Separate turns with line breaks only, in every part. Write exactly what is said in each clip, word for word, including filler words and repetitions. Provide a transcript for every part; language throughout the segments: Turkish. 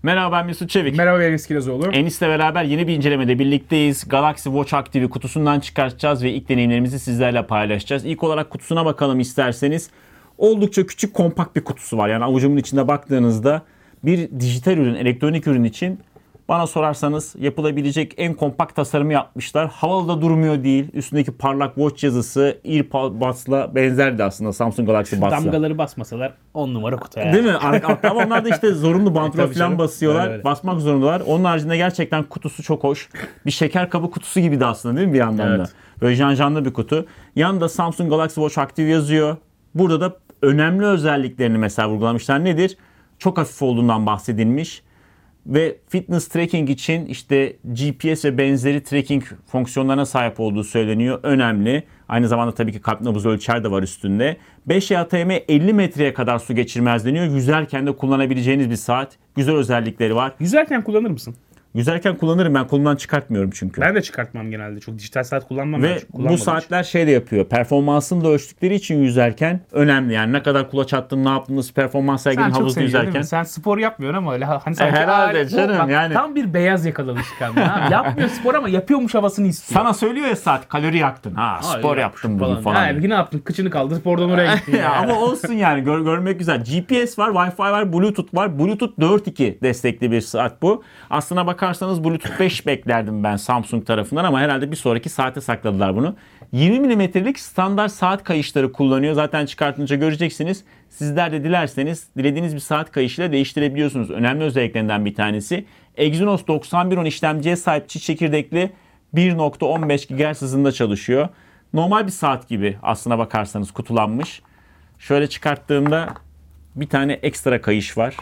Merhaba, ben Mesut Çevik.
Merhaba, Enis Kirazoğlu.
Enis'le beraber yeni bir incelemede birlikteyiz. Galaxy Watch Active'i kutusundan çıkartacağız ve ilk deneyimlerimizi sizlerle paylaşacağız. İlk olarak kutusuna bakalım isterseniz. Oldukça küçük, kompakt bir kutusu var. Yani avucumun içinde baktığınızda bir dijital ürün, elektronik ürün için bana sorarsanız yapılabilecek en kompakt tasarımı yapmışlar. Havalı da durmuyor değil. Üstündeki parlak watch yazısı AirPods'la benzerdi aslında, Samsung Galaxy Buds'la.
Damgaları basmasalar on numara kutu yani.
Değil mi? Ama onlar da işte zorunlu bantla falan basıyorlar.
Öyle, öyle.
Basmak zorundalar. Onun haricinde gerçekten kutusu çok hoş. Bir şeker kabı kutusu gibi de aslında, değil mi bir yandan
Evet.
da? Böyle janjanlı bir kutu. Yanında Samsung Galaxy Watch Active yazıyor. Burada da önemli özelliklerini mesela vurgulamışlar. Nedir? Çok hafif olduğundan bahsedilmiş. Ve fitness tracking için işte G P S ve benzeri tracking fonksiyonlarına sahip olduğu söyleniyor. Önemli. Aynı zamanda tabii ki kalp nabız ölçer de var üstünde. beş E A T M elli metreye kadar su geçirmez deniyor. Yüzerken de kullanabileceğiniz bir saat. Güzel özellikleri var.
Yüzerken kullanır mısın?
Yüzerken kullanırım, ben kolumdan çıkartmıyorum çünkü.
Ben de çıkartmam genelde. Çok dijital saat kullanmam.
Ve bu saatler şey de yapıyor. Performansını da ölçtükleri için yüzerken önemli. Yani ne kadar kulaç attın, ne yaptın, nasıl performans sergiledin havuzda yüzerken.
Sen spor yapmıyorsun ama öyle hani sanki,
E, herhalde
"Aa,
canım,
bak,
yani."
tam bir beyaz yakalı alışkanlığı. ha. Yapmıyor spor ama yapıyormuş havasını istiyor.
Sana söylüyor ya saat, kalori yaktın. Ha, spor yaptım bugün falan.
Ha, ne yaptın? Kıçını kaldır, spordan oraya gittin.
Ya ama olsun yani, gör, görmek güzel. G P S var, Wi-Fi var, Bluetooth var. Bluetooth dört nokta iki destekli bir saat bu. Aslına bakarsanız Bluetooth beş beklerdim ben Samsung tarafından ama herhalde bir sonraki saate sakladılar bunu. yirmi milimetrelik standart saat kayışları kullanıyor. Zaten çıkartınca göreceksiniz. Sizler de dilerseniz dilediğiniz bir saat kayışıyla değiştirebiliyorsunuz. Önemli özelliklerinden bir tanesi. Exynos doksan bir on işlemciye sahip çift çekirdekli bir nokta on beş gigahertz hızında çalışıyor. Normal bir saat gibi aslına bakarsanız kutulanmış. Şöyle çıkarttığımda bir tane ekstra kayış var.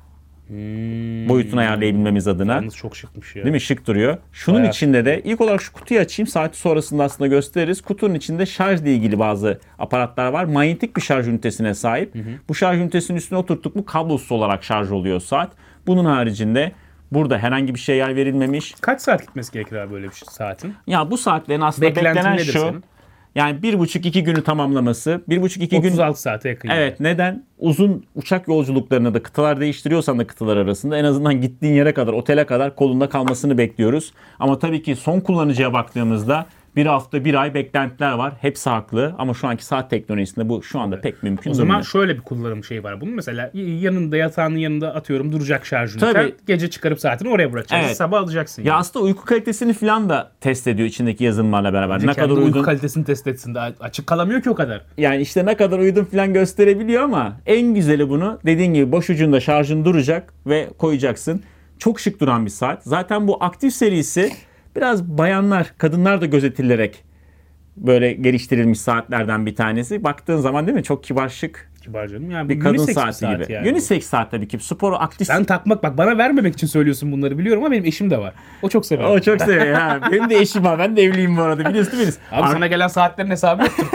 Hmm.
Boyutunu ayarlayabilmemiz adına.
Yalnız çok şıkmış ya.
Değil mi? Şık duruyor. Şunun
Bayağı
içinde de ilk olarak şu kutuyu açayım. Saati sonrasında aslında gösteririz. Kutunun içinde şarjla ilgili bazı aparatlar var. Manyetik bir şarj ünitesine sahip. Hı hı. Bu şarj ünitesinin üstüne oturttuk mu kablosuz olarak şarj oluyor saat. Bunun haricinde burada herhangi bir şey yer verilmemiş.
Kaç saat gitmesi gerekir abi böyle bir saatin?
Ya bu saatlerin aslında
Beklentin
beklenen
nedir
şu.
senin?
Yani bir buçuk iki günü tamamlaması. Bir buçuk iki gün.
otuz altı saate yakın.
Evet, neden? Uzun uçak yolculuklarında da kıtalar değiştiriyorsan da kıtalar arasında en azından gittiğin yere kadar, otele kadar kolunda kalmasını bekliyoruz. Ama tabii ki son kullanıcıya baktığımızda bir hafta, bir ay beklentiler var. Hepsi haklı ama şu anki saat teknolojisinde bu şu anda pek mümkün
O
değil.
zaman şöyle bir kullanım şeyi var. Bunun mesela yanında, yatağının yanında atıyorum duracak şarj üniten.
Tabii.
Gece çıkarıp saatini oraya bırakacaksın.
Evet.
Sabah alacaksın.
Ya
Yani.
aslında uyku kalitesini falan da test ediyor içindeki yazılımlarla beraber.
Bence
ne
kendi
kadar
uyku
uyudun.
kalitesini test etsin. Daha açık kalamıyor ki o kadar.
Yani işte ne kadar uyudun falan gösterebiliyor ama en güzeli bunu dediğin gibi boş ucunda şarjın duracak ve koyacaksın. Çok şık duran bir saat. Zaten bu aktif serisi biraz bayanlar, kadınlar da gözetilerek böyle geliştirilmiş saatlerden bir tanesi. Baktığın zaman değil mi? Çok kibar, şık
Kibar canım. Yani
bir
bu
kadın
unisex bir
saati
saat
gibi.
yani.
Unisex saat tabii ki. Sporu aktif.
Ben takmak bak bana vermemek için söylüyorsun bunları biliyorum ama benim eşim de var. O çok sever.
O çok seviyor ha. Benim de eşim var. Ben de evliyim bu arada. Biliyorsun değil mi?
Abi
Ar-
sana gelen saatlerin hesabı yoktur.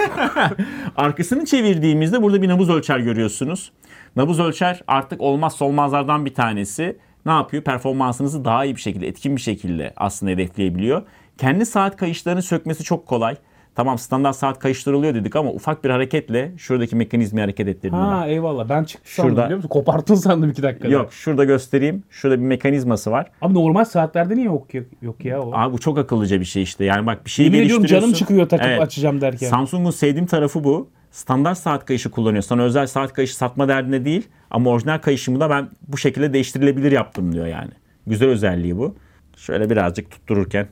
Arkasını çevirdiğimizde burada bir nabız ölçer görüyorsunuz. Nabız ölçer artık olmazsa olmazlardan bir tanesi. Ne yapıyor? Performansınızı daha iyi bir şekilde, etkin bir şekilde aslında hedefleyebiliyor. Kendi saat kayışlarını sökmesi çok kolay. Tamam, standart saat kayışları oluyor dedik ama ufak bir hareketle şuradaki mekanizmayı hareket ettirdim.
Ha eyvallah ben çıktı sandım
Şurada.
biliyor musun? Koparttın sandım iki dakikada.
Yok, şurada göstereyim. Şurada bir mekanizması var.
Abi normal saatlerde niye yok, yok ya o?
Abi bu çok akıllıca bir şey işte. Yani bak bir şeyi
Yemin ediyorum
geliştiriyorsun.
canım çıkıyor takıp
Evet.
açacağım derken.
Samsung'un sevdiğim tarafı bu. Standart saat kayışı kullanıyor. Sana özel saat kayışı satma derdinde değil. Ama orijinal kayışımı da ben bu şekilde değiştirilebilir yaptım diyor yani. Güzel özelliği bu. Şöyle birazcık tuttururken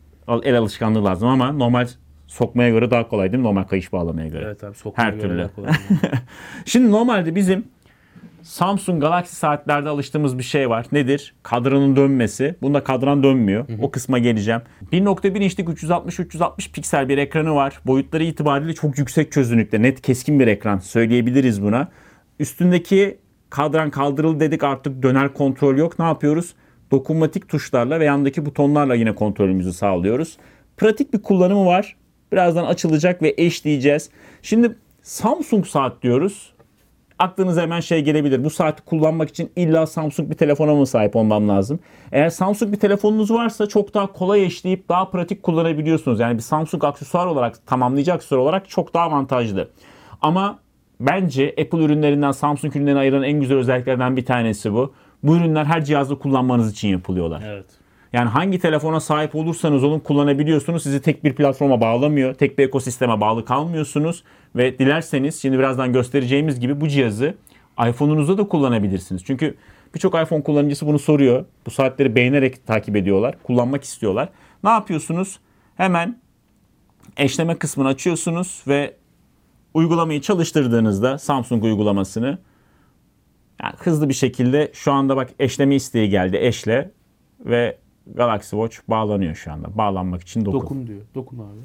el alışkanlığı lazım ama normal sokmaya göre daha kolay değil mi? Normal kayış bağlamaya göre.
Evet abi sokmaya
Her
göre
türlü.
daha kolay.
Şimdi normalde bizim Samsung Galaxy saatlerde alıştığımız bir şey var. Nedir? Kadranın dönmesi. Bunda kadran dönmüyor. Hı hı. O kısma geleceğim. bir nokta bir inçlik üç yüz altmış üç yüz altmış piksel bir ekranı var. Boyutları itibariyle çok yüksek çözünürlükte. Net, keskin bir ekran söyleyebiliriz buna. Üstündeki kadran kaldırıldı dedik, artık döner kontrol yok. Ne yapıyoruz? Dokunmatik tuşlarla ve yandaki butonlarla yine kontrolümüzü sağlıyoruz. Pratik bir kullanımı var. Birazdan açılacak ve eşleyeceğiz. Şimdi Samsung saat diyoruz. Aklınıza hemen şey gelebilir. Bu saati kullanmak için illa Samsung bir telefona mı sahip olmam lazım? Eğer Samsung bir telefonunuz varsa çok daha kolay eşleyip daha pratik kullanabiliyorsunuz. Yani bir Samsung aksesuar olarak, tamamlayıcı aksesuar olarak çok daha avantajlı. Ama bence Apple ürünlerinden Samsung ürünlerini ayıran en güzel özelliklerden bir tanesi bu. Bu ürünler her cihazda kullanmanız için yapılıyorlar.
Evet.
Yani hangi telefona sahip olursanız olun kullanabiliyorsunuz. Sizi tek bir platforma bağlamıyor. Tek bir ekosisteme bağlı kalmıyorsunuz. Ve dilerseniz şimdi birazdan göstereceğimiz gibi bu cihazı iPhone'unuzda da kullanabilirsiniz. Çünkü birçok iPhone kullanıcısı bunu soruyor. Bu saatleri beğenerek takip ediyorlar. Kullanmak istiyorlar. Ne yapıyorsunuz? Hemen eşleme kısmını açıyorsunuz ve uygulamayı çalıştırdığınızda Samsung uygulamasını yani hızlı bir şekilde şu anda bak eşleme isteği geldi. Eşle ve Galaxy Watch bağlanıyor şu anda. Bağlanmak için dokun.
Dokun diyor. Dokun abi.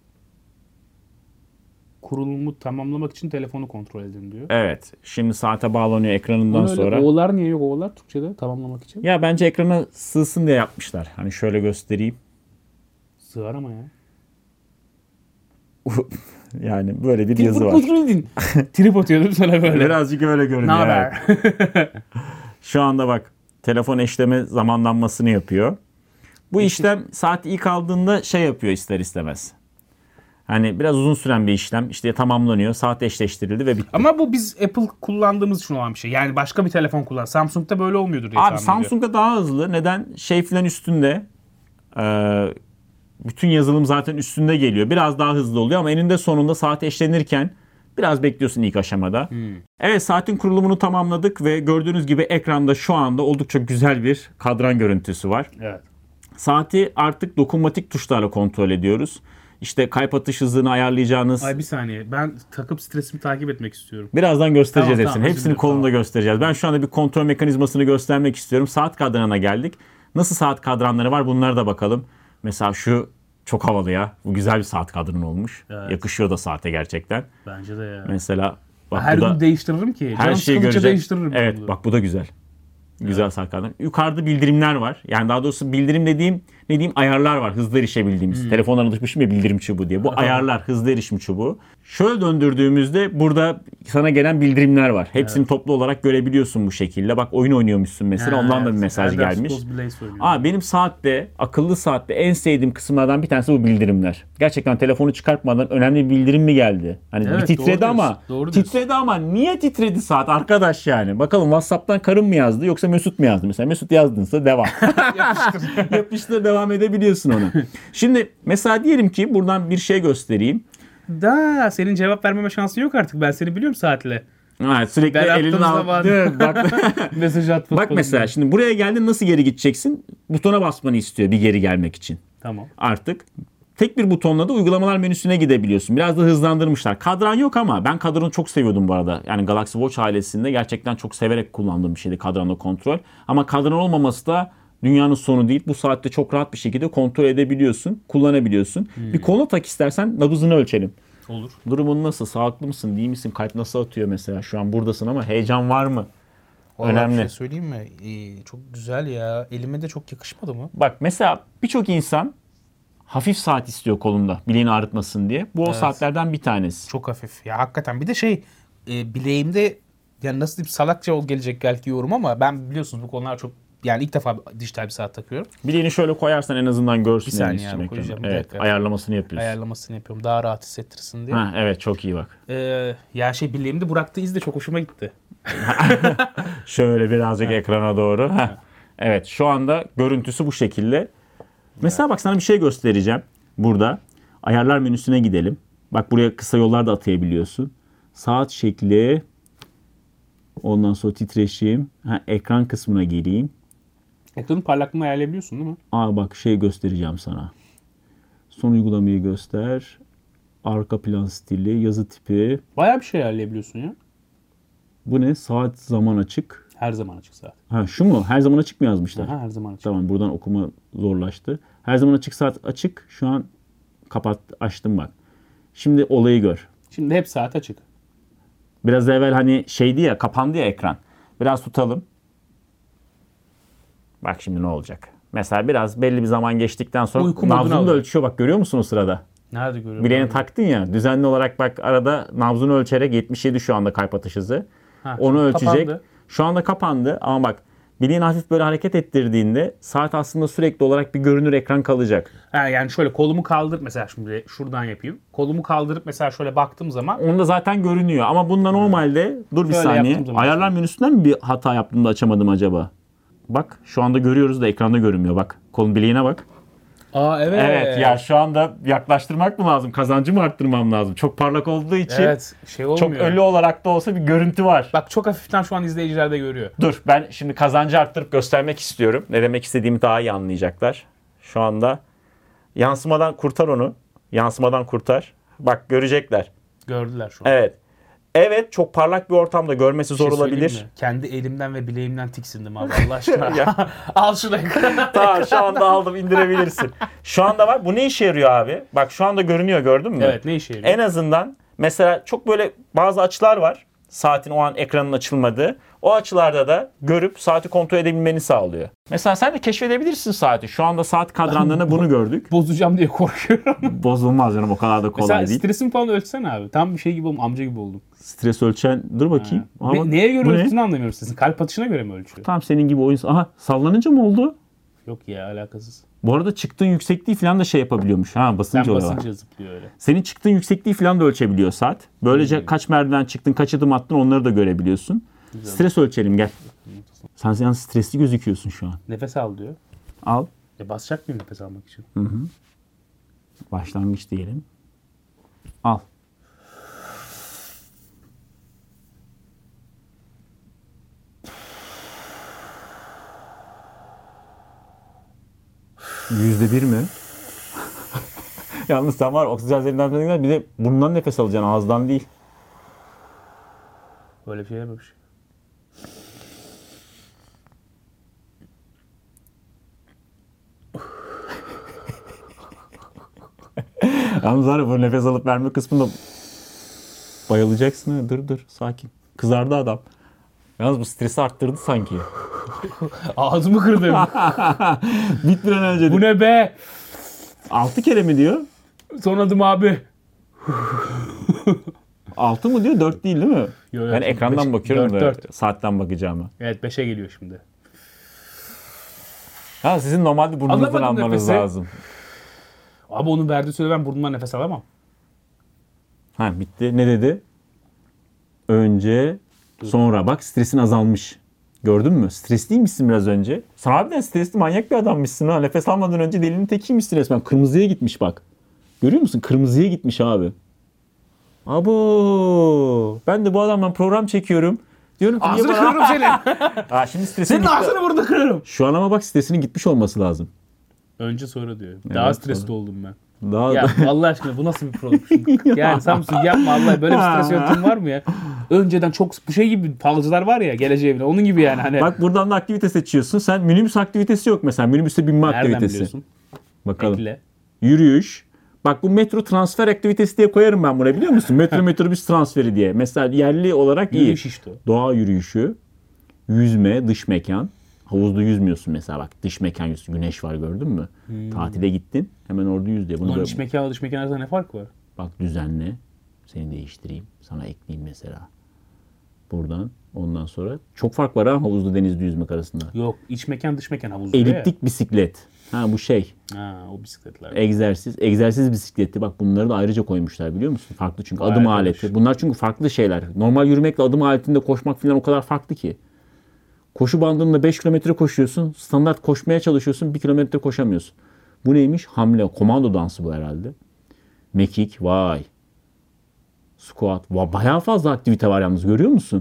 Kurulumu tamamlamak için telefonu kontrol edin diyor.
Evet. Şimdi saate bağlanıyor ekranından
Öyle
sonra.
O'lar niye yok O'lar Türkçe'de tamamlamak için?
Ya bence ekrana sığsın diye yapmışlar. Hani şöyle göstereyim.
Sığar ama ya.
Yani böyle bir yazı var.
Trip atıyordum sana böyle.
Birazcık öyle görünüyor.
Ne haber?
Evet. Şu anda bak telefon eşleme zamanlanmasını yapıyor. Bu işlem saat ilk aldığında şey yapıyor ister istemez. Hani biraz uzun süren bir işlem. İşte tamamlanıyor. Saat eşleştirildi ve bitti.
Ama bu biz Apple kullandığımız için olan bir şey. Yani başka bir telefon kullan. Samsung'da böyle olmuyordur diye
Abi
tahmin ediyorum.
Samsung'da daha hızlı. Neden? Şey filan üstünde. Ee, bütün yazılım zaten üstünde geliyor. Biraz daha hızlı oluyor ama eninde sonunda saat eşlenirken biraz bekliyorsun ilk aşamada. Hmm. Evet saatin kurulumunu tamamladık ve gördüğünüz gibi ekranda şu anda oldukça güzel bir kadran görüntüsü var.
Evet.
Saati artık dokunmatik tuşlarla kontrol ediyoruz. İşte kalp atış hızını ayarlayacağınız.
Ay bir saniye. Ben takıp stresimi takip etmek istiyorum.
Birazdan göstereceğiz
Tamam,
hepsini.
tamam,
Hepsini kolunda
tamam.
göstereceğiz. Ben şu anda bir kontrol mekanizmasını göstermek istiyorum. Saat kadranına geldik. Nasıl saat kadranları var bunlara da bakalım. Mesela şu çok havalı ya. Bu güzel bir saat kadranı olmuş.
Evet.
Yakışıyor da saate gerçekten.
Bence de ya.
Mesela bak
Her
bu da
gün değiştiririm ki.
her
Canım
şeyi
sıkılınca
görecek.
değiştiririm.
Evet
bunu.
bak bu da güzel. Güzel evet. Saat kadranı. Yukarıda bildirimler var. Yani daha doğrusu bildirim dediğim ne diyeyim ayarlar var. Hızlı erişebildiğimiz. Hmm. Telefondan alışmışım ya bildirim çubuğu diye. Bu Aha. ayarlar hızlı erişim çubuğu. Şöyle döndürdüğümüzde burada sana gelen bildirimler var. Hepsini evet. toplu olarak görebiliyorsun bu şekilde. Bak oyun oynuyormuşsun mesela. He, Ondan evet. da bir mesaj Elder gelmiş. Aa, benim saatte, akıllı saatte en sevdiğim kısımlardan bir tanesi bu bildirimler. Gerçekten telefonu çıkartmadan önemli bir bildirim mi geldi? Hani evet, bir titredi doğru ama doğru titredi ama niye titredi saat arkadaş yani? Bakalım WhatsApp'tan karım mı yazdı yoksa Mesut mu yazdı? Mesela Mesut yazdınsa devam. Yapıştır. Yapıştır devam edebiliyorsun onu. Şimdi mesela diyelim ki buradan bir şey göstereyim.
Da senin cevap vermeme şansın yok artık. Ben seni biliyorum saatle.
Evet, sürekli ben elini al. Bak,
mesaj at.
Bak mesela diye. Şimdi buraya geldin nasıl geri gideceksin? Butona basmanı istiyor bir geri gelmek için.
Tamam.
Artık tek bir butonla da uygulamalar menüsüne gidebiliyorsun. Biraz da hızlandırmışlar. Kadran yok ama ben kadranı çok seviyordum bu arada. Yani Galaxy Watch ailesinde gerçekten çok severek kullandığım bir şeydi kadranla kontrol. Ama kadran olmaması da dünyanın sonu değil. Bu saatte çok rahat bir şekilde kontrol edebiliyorsun, kullanabiliyorsun. Hmm. Bir koluna tak istersen nabzını ölçelim.
Olur.
Durumun nasıl? Sağlıklı mısın? Değil misin? Kalp nasıl atıyor mesela? Şu an buradasın ama heyecan var mı?
Vallahi
önemli.
Bir şey söyleyeyim mi? Ee, çok güzel ya. Elime de çok yakışmadı mı?
Bak mesela birçok insan hafif saat istiyor kolunda. Bileğini ağrıtmasın diye. Bu evet. o saatlerden bir tanesi.
Çok hafif. Ya hakikaten bir de şey e, bileğimde yani nasıl diyeyim salakça ol gelecek belki yorum ama ben biliyorsunuz bu konular çok yani ilk defa dijital bir saat takıyorum.
Bileğini şöyle koyarsan en azından görsün.
Bir saniye yani, koyacağım. Bir
evet, ayarlamasını yapıyorsun.
Ayarlamasını yapıyorum. Daha rahat hissettirsin diye.
Ha, evet çok iyi bak.
Ee, ya şey bileğimde bıraktığı iz de çok hoşuma gitti.
Şöyle birazcık ekrana doğru. Heh. Evet şu anda görüntüsü bu şekilde. Mesela bak sana bir şey göstereceğim. Burada ayarlar menüsüne gidelim. Bak buraya kısa yollar da atayabiliyorsun. Saat şekli. Ondan sonra titreşim. Ha, ekran kısmına geleyim.
Ekranın parlaklığını ayarlayabiliyorsun değil mi?
Aa bak şey göstereceğim sana. Son uygulamayı göster. Arka plan stili, yazı tipi.
Bayağı bir şey ayarlayabiliyorsun ya.
Bu ne? Saat zaman açık.
Her zaman açık saat.
Ha şu mu? Her zaman açık mı yazmışlar?
Aha, her zaman açık.
Tamam buradan okuma zorlaştı. Her zaman açık saat açık. Şu an kapat açtım bak. Şimdi olayı gör.
Şimdi hep saat açık.
Biraz evvel hani şeydi ya kapandı ya ekran. Biraz tutalım. Bak şimdi ne olacak? Mesela biraz belli bir zaman geçtikten sonra nabzını da ölçüyor. Bak görüyor musun o sırada?
Nerede görüyorum?
Bileğini taktın ya. Düzenli olarak bak arada nabzını ölçerek yetmiş yedi şu anda kalp atış hızı. Ha, onu ölçecek. Kapandı. Şu anda kapandı ama bak bileğini hafif böyle hareket ettirdiğinde saat aslında sürekli olarak bir görünür ekran kalacak.
Ha, yani şöyle kolumu kaldır mesela şimdi şuradan yapayım. Kolumu kaldırıp mesela şöyle baktığım zaman.
Onda zaten görünüyor ama bunda normalde dur bir şöyle saniye. Ayarlar menüsünden mi bir hata yaptım da açamadım acaba? Bak şu anda görüyoruz da ekranda görünmüyor bak. Kolun bileğine bak.
Aa evet.
Evet ya şu anda yaklaştırmak mı lazım? Kazancı mı arttırmam lazım? Çok parlak olduğu için
Evet. Şey olmuyor.
çok ölü olarak da olsa bir görüntü var.
Bak çok hafiften şu an izleyiciler de görüyor.
Dur ben şimdi kazancı arttırıp göstermek istiyorum. Ne demek istediğimi daha iyi anlayacaklar. Şu anda yansımadan kurtar onu. Yansımadan kurtar. Bak görecekler.
Gördüler şu an.
Evet. Evet çok parlak bir ortamda görmesi
Bir şey
zor
söyleyeyim
olabilir.
mi? Kendi elimden ve bileğimden tiksindim abi Allah aşkına.
Ya.
Al şunu ekrana.
Tamam şu anda aldım indirebilirsin. Şu anda var. Bu ne işe yarıyor abi? Bak şu anda görünüyor gördün mü?
Evet ne işe yarıyor?
En azından mesela çok böyle bazı açılar var. Saatin o an ekranın açılmadığı. O açılarda da görüp saati kontrol edebilmeni sağlıyor. Mesela sen de keşfedebilirsin saati. Şu anda saat kadranlarında bunu gördük.
Bozacağım diye korkuyorum.
Bozulmaz canım o kadar da kolay
Mesela
değil.
stresimi falan ölçsene abi. Tam bir şey gibi oldum. Amca gibi oldum.
Stres ölçen dur bakayım. Aha,
Ne-
bak.
neye göre
Bu ne?
ölçtüğünü anlamıyorum sizin. Kalp atışına göre mi ölçüyor?
Tam senin gibi oyun. Aha sallanınca mı oldu?
Yok ya alakasız.
Bu arada çıktığın yüksekliği falan da şey yapabiliyormuş. Ha
Sen
basınca oluyor.
basınca zıplıyor öyle.
Senin çıktığın yüksekliği falan da ölçebiliyor saat. Böylece kaç merdiven çıktın, kaç adım attın onları da görebiliyorsun. Stres ölçelim gel. Sen yalnız stresli gözüküyorsun şu an.
Nefes al diyor.
Al.
E basacak mıyım nefes almak için?
Başlangıç diyelim. Al. Yüzde bir mi? Yalnız sen var oksijen zehirlenmesinden bir de burnundan nefes alacaksın ağızdan değil.
Böyle bir şey dememiş.
Yalnız var ya bu nefes alıp verme kısmında bayılacaksın ha. Dur dur sakin. Kızardı adam. Yalnız bu stresi arttırdı sanki.
Ağzımı kırdım.
Bit bir an önce.
Bu ne be?
Altı kere mi diyor?
Son adım abi.
Altı mı diyor? Dört değil değil mi?
Yo, yo,
Ben ekrandan
beş-
bakıyorum
dört,
da
dört.
saatten bakacağıma.
Evet beşe geliyor şimdi.
Ha sizin normalde burnunuzdan
Alamadım
almanız
nefesi.
lazım.
Abi onun verdiği süre ben burnumdan nefes alamam.
Ha bitti. Ne dedi? Önce, sonra. Bak stresin azalmış. Gördün mü? Stresliymişsin biraz önce. Sen harbiden stresli manyak bir adammışsın ha. Nefes almadan önce delinin tekiymişsin resmen. Kırmızıya gitmiş bak. Görüyor musun? Kırmızıya gitmiş abi. Abo. Ben de bu adamdan program çekiyorum. Diyorum ki niye
Ağzını
bana...
kırarım seni.
Ha, şimdi stresin
Senin
gitti.
ağzını burada kırarım.
Şu an ama bak stresinin gitmiş olması lazım.
Önce sonra diyor. Daha
Evet,
stresli
sonra.
oldum ben.
Daha
Ya Allah aşkına bu nasıl bir program? Yani Samsung yapma Allah böyle bir stres yöntemi var mı ya? Önceden çok bu şey gibi falcılar var ya geleceğe bile onun gibi yani hani.
Bak buradan da aktivite seçiyorsun. Sen minibüs aktivitesi yok mesela. Minibüste binme
Nereden
aktivitesi.
biliyorsun?
Bakalım.
Ekle.
Yürüyüş. Bak bu metro transfer aktivitesi diye koyarım ben buna biliyor musun? Metro metrobüs transferi diye. Mesela yerli olarak iyi.
Yürüyüş işte o.
Doğa yürüyüşü. Yüzme, dış mekan. Havuzda yüzmüyorsun mesela bak. Dış mekan yüzüyorsun. Güneş var gördün mü? Tatile gittin. Hemen orada yüz diye. Bunu
Ulan
böyle-
iç mekanla dış mekan arasında ne fark var?
Bak düzenle. Seni değiştireyim. Sana ekleyeyim mesela. Buradan. Ondan sonra. Çok fark var ha havuzda denizde yüzmek arasında.
Yok iç mekan dış mekan havuzda ya.
Eliptik bisiklet. Ha bu şey.
Ha o bisikletler.
Egzersiz. Egzersiz bisikleti. Bak bunları da ayrıca koymuşlar biliyor musun? Farklı çünkü
Vay
adım
arkadaş.
aleti. Bunlar çünkü farklı şeyler. Normal yürümekle adım aletinde koşmak falan o kadar farklı ki. Koşu bandında beş kilometre koşuyorsun. Standart koşmaya çalışıyorsun. bir kilometre koşamıyorsun. Bu neymiş? Hamle. Komando dansı bu herhalde. Mekik. Vay. Squat. Vay. Bayağı fazla aktivite var yalnız. Görüyor musun?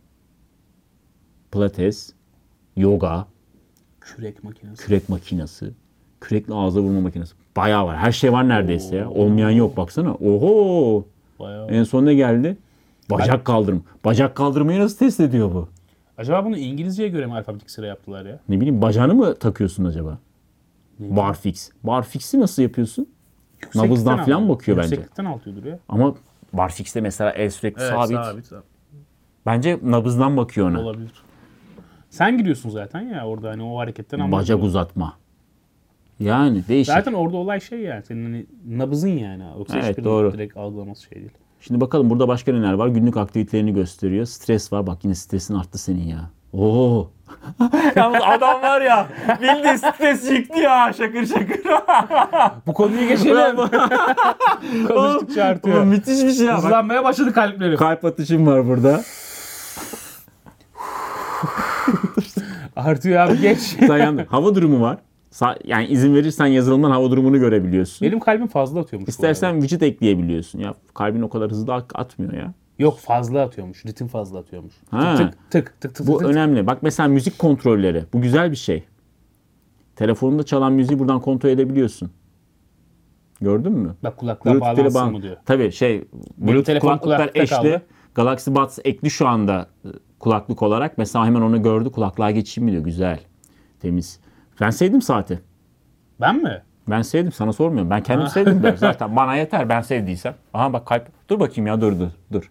Pilates. Yoga.
Kürek makinesi.
Kürek makinesi. Kürekle ağza vurma makinesi. Bayağı var. Her şey var neredeyse ya. Olmayan yok baksana. Oho.
Bayağı.
En son ne geldi? Bacak kaldırma. Bacak kaldırmayı nasıl test ediyor bu?
Acaba bunu İngilizceye göre mi alfabetik sıra yaptılar ya?
Ne bileyim bacağını mı takıyorsun acaba? Barfix. Barfix'i nasıl yapıyorsun?
Yükseklikten
Nabızdan falan
alıyor.
bakıyor bence.
Yükseklikten altıyor duruyor.
Ama barfix'te mesela el sürekli
Evet
sabit.
sabit. sabit.
Bence nabızdan bakıyor ona.
Olabilir. Sen gidiyorsun zaten ya orada hani o hareketten anlıyorsun.
Bacak uzatma. Yani değişik.
Zaten orada olay şey yani senin hani nabızın yani. Yoksa
Evet,
hiçbir
doğru.
direkt algılaması şey değil.
Şimdi bakalım burada başka neler var? Günlük aktivitelerini gösteriyor. Stres var. Bak yine stresin arttı senin ya. Oo. Yalnız adam var ya bildiğin stres çıktı ya şakır şakır.
Bu konuyu geçelim. Konuştukça artıyor.
Oğlum, müthiş bir şey ya. Bak,
Hızlanmaya başladı kalplerim.
kalp atışım var burada.
Artıyor abi geç.
Sen yandın. Hava durumu var. Sa- Yani izin verirsen yazılımdan hava durumunu görebiliyorsun.
Benim kalbim fazla atıyormuş. bu
İstersen widget ekleyebiliyorsun. Ya kalbin o kadar hızlı at- atmıyor ya.
Yok fazla atıyormuş. Ritim fazla atıyormuş.
Ha.
Tık tık tık tık
Bu
tık.
önemli. Bak mesela müzik kontrolleri. Bu güzel bir şey. Telefonunda çalan müziği buradan kontrol edebiliyorsun. Gördün mü?
Bak kulaklığa
Bluetooth ile
bağlansın
bağlan-
mı diyor.
Tabii şey Bluetooth
telefon
kulaklıklar
kulaklıkta
eşli.
kaldı.
Galaxy Buds ekli şu anda e, kulaklık olarak. Mesela hemen onu gördü. Kulaklığa geçeyim mi diyor. Güzel. Temiz. Ben sevdim saati.
Ben mi?
Ben sevdim. Sana sormuyorum. Ben kendim sevdim de. Zaten bana yeter. Ben sevdiysem. Aha bak kalp. Dur bakayım ya. Dur dur. Dur.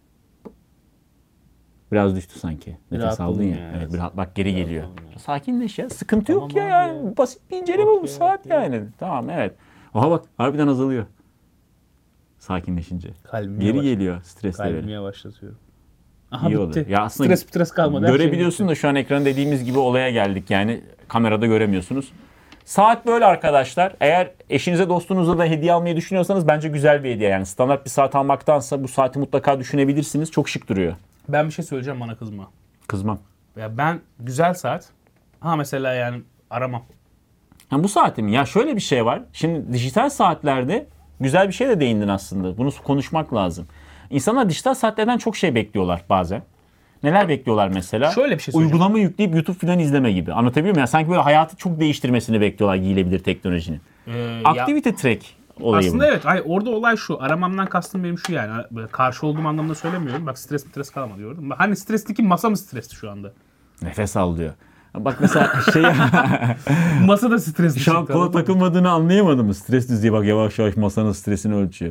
Biraz düştü sanki. Nefes
Rahatladım
aldın ya.
ya,
Evet.
evet.
bir rahat, bak geri geliyor. Sakinleş ya. Sıkıntı yok
Tamam
ya.
abi
ya.
ya.
Basit bir inceleme bu
Okey,
saat
okey.
yani. Tamam evet. Aha bak harbiden azalıyor. Sakinleşince.
Kalbimi
Geri
yavaş-
geliyor stres
Kalbimi
leveli.
yavaşlatıyorum. Aha
İyi
bitti.
oldu. Ya aslında
stres stres kalmadı. her şey
görebiliyorsun
bitti.
da şu an ekran dediğimiz gibi olaya geldik yani. Kamerada göremiyorsunuz. Saat böyle arkadaşlar. Eğer eşinize dostunuza da hediye almayı düşünüyorsanız bence güzel bir hediye. Yani standart bir saat almaktansa bu saati mutlaka düşünebilirsiniz. Çok şık duruyor.
Ben bir şey söyleyeceğim, bana kızma.
Kızmam.
Ya ben güzel saat. Ha mesela yani aramam.
Yani bu saati mi? Ya şöyle bir şey var. Şimdi dijital saatlerde güzel bir şey de değindin aslında. Bunu konuşmak lazım. İnsanlar dijital saatlerden çok şey bekliyorlar bazen. Neler bekliyorlar mesela?
Şöyle bir şey söyleyeceğim.
Uygulama yükleyip YouTube falan izleme gibi. Anlatabiliyor muyum? Yani sanki böyle hayatı çok değiştirmesini bekliyorlar giyilebilir teknolojinin.
Ee, ya-
Aktivite track olayı
Aslında
bu.
evet. Hayır, orada olay şu. Aramamdan kastım benim şu yani. Böyle karşı olduğum anlamda söylemiyorum. Bak stres stres kalma diyorum. Hani stresteki masa mı stresli şu anda?
Nefes al diyor. Bak mesela şey
Masa da stresli.
şu an
çıktı,
kola
anladın mı?
takılmadığını anlayamadım mı? Stres düzeyi bak yavaş yavaş masanın stresini ölçüyor.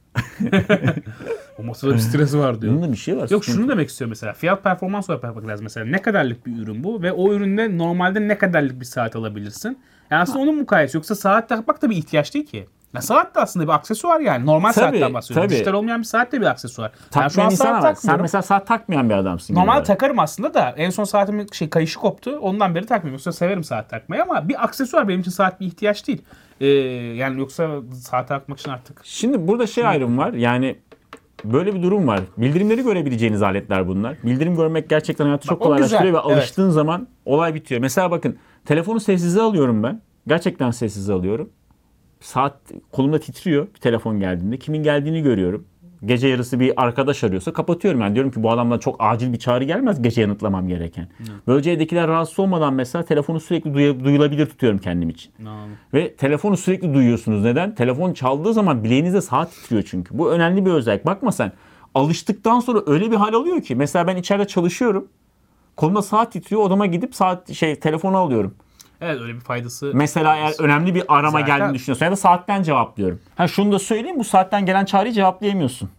O masada bir stresi var diyor.
Bunun da bir şey var.
Yok
sıkıntı.
şunu demek istiyor mesela. Fiyat performans olarak bakmak lazım mesela. Ne kadarlık bir ürün bu ve o üründe normalde ne kadarlık bir saat alabilirsin? Yani aslında onun mukayese. Yoksa saat takmak da bir ihtiyaç değil ki. Ya saat de aslında bir aksesuar yani. Normal
Tabii,
saatten bahsediyorum.
tabii.
Dijital olmayan bir saat de bir aksesuar. Ben şu
Takmayan
an
insan
saat
var. Sen
takmıyorum.
mesela saat takmayan bir adamsın.
Normal
genel olarak.
takarım aslında da en son saatimin şey kayışı koptu. Ondan beri takmıyorum. Yoksa severim saat takmayı ama bir aksesuar, benim için saat bir ihtiyaç değil. Ee, yani yoksa saat takmak için artık.
Şimdi burada şey ayrım var. Yani böyle bir durum var. Bildirimleri görebileceğiniz aletler bunlar. Bildirim görmek gerçekten hayatı çok
o
kolaylaştırıyor
güzel,
ve alıştığın zaman olay bitiyor. Mesela bakın telefonu sessize alıyorum ben. Gerçekten sessize alıyorum. Saat kolumda titriyor bir telefon geldiğinde. Kimin geldiğini görüyorum. Gece yarısı bir arkadaş arıyorsa kapatıyorum. Yani diyorum ki bu adamdan çok acil bir çağrı gelmez gece yanıtlamam gereken. Böylece evdekiler rahatsız olmadan mesela telefonu sürekli duy- duyulabilir tutuyorum kendim için. Ve telefonu sürekli duyuyorsunuz. Neden? Telefon çaldığı zaman bileğinizde saat titriyor çünkü. Bu önemli bir özellik. Bakma sen. Alıştıktan sonra öyle bir hal alıyor ki. Mesela ben içeride çalışıyorum. Kolumda saat titriyor. Odama gidip saat şey telefonu alıyorum.
Evet, öyle bir faydası.
Mesela eğer önemli bir arama
Zaten-
geldiğini düşünüyorsan ya da saatten cevaplıyorum. Ha şunu da söyleyeyim, bu saatten gelen çağrıyı cevaplayamıyorsun.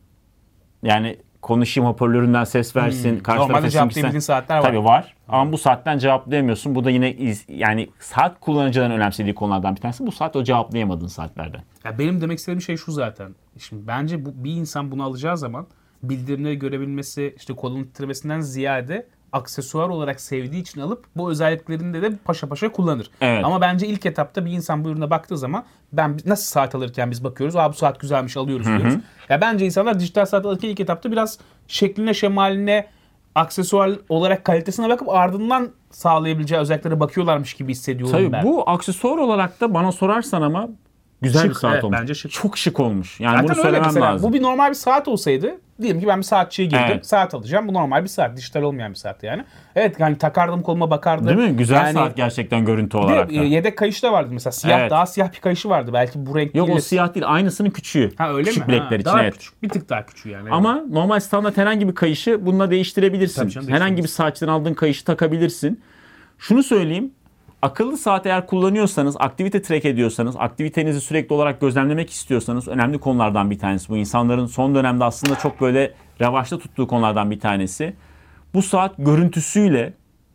Yani konuşayım hoparlöründen ses versin, karşı
Normalde
tarafa
cevaplayabildiğin
simgisen-
saatler var.
Tabii var. Ama bu saatten cevaplayamıyorsun. Bu da yine iz- yani saat kullanıcıların önemsediği konulardan bir tanesi. Bu saat o cevaplayamadığın saatlerden.
Ya benim demek istediğim şey şu zaten. Şimdi bence bu, bir insan bunu alacağı zaman bildirimleri görebilmesi, işte kolunun titremesinden ziyade aksesuar olarak sevdiği için alıp bu özelliklerinde de paşa paşa kullanır.
Evet.
Ama bence ilk etapta bir insan bu ürüne baktığı zaman ben nasıl saat alırken biz bakıyoruz. Aa bu saat güzelmiş, alıyoruz diyoruz. Ya bence insanlar dijital saat alırken ilk etapta biraz şekline, şemaline, aksesuar olarak kalitesine bakıp ardından sağlayabileceği özelliklere bakıyorlarmış gibi hissediyorum
Tabii
ben.
bu aksesuar olarak da bana sorarsan ama güzel
Şık,
bir saat
evet,
olmuş.
bence şık.
Çok şık olmuş. Yani
Zaten
bunu
öyle
söylemem
mesela.
lazım.
Bu bir normal bir saat olsaydı, diyelim ki ben bir saatçiye girdim,
Evet.
saat alacağım. Bu normal bir saat, dijital olmayan bir saat yani. Evet, yani takardım koluma, bakardım.
Değil mi? Güzel
Yani
saat gerçekten görüntü
bir
olarak
de,
da.
e, yedek kayışı da vardı mesela. Siyah,
Evet.
daha siyah bir kayışı vardı. Belki bu renk
Yok
değil
o
de-
siyah değil. Aynısının küçüğü.
Ha öyle
Küçük
mi?
bilekler
Ha,
için
daha
evet.
küçük. Bir tık daha küçüğü yani.
Ama normal standart herhangi bir kayışı bununla değiştirebilirsin.
Tabii canım,
Herhangi bir saatçiden aldığın kayışı takabilirsin. Şunu söyleyeyim. Akıllı saat eğer kullanıyorsanız, aktivite track ediyorsanız, aktivitenizi sürekli olarak gözlemlemek istiyorsanız önemli konulardan bir tanesi. Bu insanların son dönemde aslında çok böyle revaçta tuttuğu konulardan bir tanesi. Bu saat görüntüsüyle,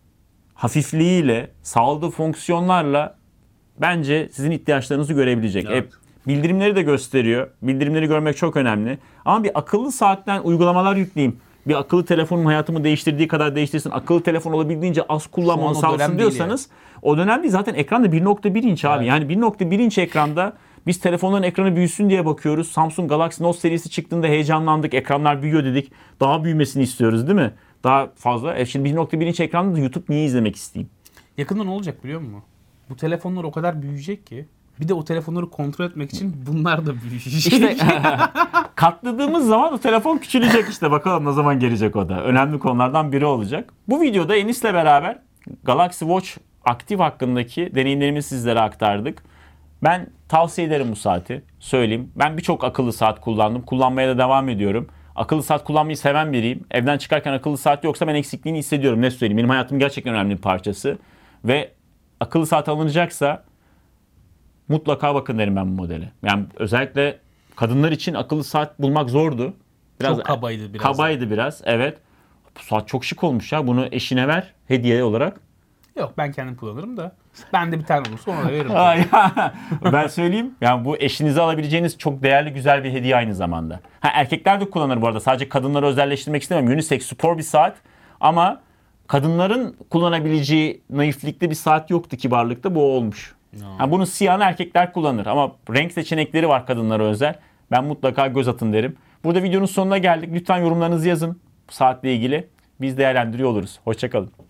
hafifliğiyle, sağladığı fonksiyonlarla bence sizin ihtiyaçlarınızı görebilecek.
Evet.
Hep bildirimleri de gösteriyor. Bildirimleri görmek çok önemli. Ama bir akıllı saatten uygulamalar yükleyeyim. Bir akıllı telefonun hayatımı değiştirdiği kadar değiştirsin. Akıllı telefon olabildiğince az
Şu an
kullanmamı
o
sağlasın
dönem değil
diyorsanız o dönem değil. Zaten ekran da bir nokta bir inç abi.
Evet.
Yani bir nokta bir inç ekranda biz telefonların ekranı büyüsün diye bakıyoruz. Samsung Galaxy Note serisi çıktığında heyecanlandık. Ekranlar büyüyor dedik. Daha büyümesini istiyoruz değil mi? Daha fazla. E şimdi bir nokta bir inç ekranda da YouTube niye izlemek isteyeyim?
Yakında ne olacak biliyor musun? Bu telefonlar o kadar büyüyecek ki. Bir de o telefonları kontrol etmek için bunlar da büyüyecek.
İşte katladığımız zaman o telefon küçülecek işte. Bakalım ne zaman gelecek o da. Önemli konulardan biri olacak. Bu videoda Enis'le beraber Galaxy Watch Active hakkındaki deneyimlerimizi sizlere aktardık. Ben tavsiye ederim bu saati. Söyleyeyim. Ben birçok akıllı saat kullandım. Kullanmaya da devam ediyorum. Akıllı saat kullanmayı seven biriyim. Evden çıkarken akıllı saat yoksa ben eksikliğini hissediyorum. Ne söyleyeyim? Benim hayatım gerçekten önemli bir parçası. Ve akıllı saat alınacaksa mutlaka bakın derim ben bu modele. Yani özellikle kadınlar için akıllı saat bulmak zordu. Biraz
Çok kabaydı biraz.
Kabaydı biraz, evet. Bu saat çok şık olmuş ya. Bunu eşine ver hediye olarak.
Yok, ben kendim kullanırım da. Ben de bir tane olursa ona da veririm.
Ben söyleyeyim. Yani bu eşinize alabileceğiniz çok değerli, güzel bir hediye aynı zamanda. Ha, erkekler de kullanır bu arada. Sadece kadınları özelleştirmek istemem. Unisex spor bir saat ama kadınların kullanabileceği naiflikte bir saat yoktu, kibarlıkta. Bu olmuş.
No.
Ha, bunun siyahını erkekler kullanır ama renk seçenekleri var kadınlara özel. Ben mutlaka göz atın derim. Burada videonun sonuna geldik. Lütfen yorumlarınızı yazın bu saatle ilgili. Biz değerlendiriyor oluruz. Hoşça kalın.